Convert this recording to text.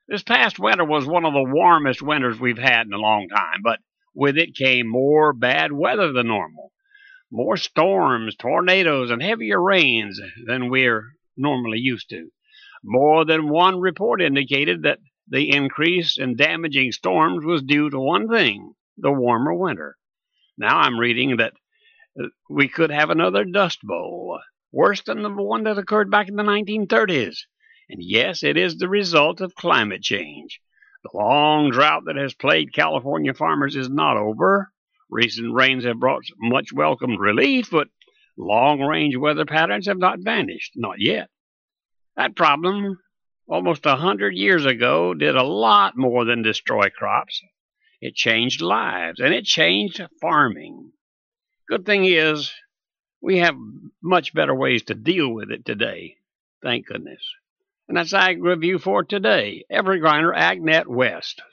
This past winter was one of the warmest winters we've had in a long time, but with it came more bad weather than normal. More storms, tornadoes, and heavier rains than we're normally used to. More than one report indicated that the increase in damaging storms was due to one thing: the warmer winter. Now I'm reading that we could have another Dust Bowl, worse than the one that occurred back in the 1930s. And yes, it is the result of climate change. The long drought that has plagued California farmers is not over. Recent rains have brought much welcomed relief, but long-range weather patterns have not vanished, not yet. That problem, almost 100 years ago, did a lot more than destroy crops. It changed lives, and it changed farming. Good thing is, we have much better ways to deal with it today. Thank goodness. And that's Ag Review for today. Evergriner AgNet West.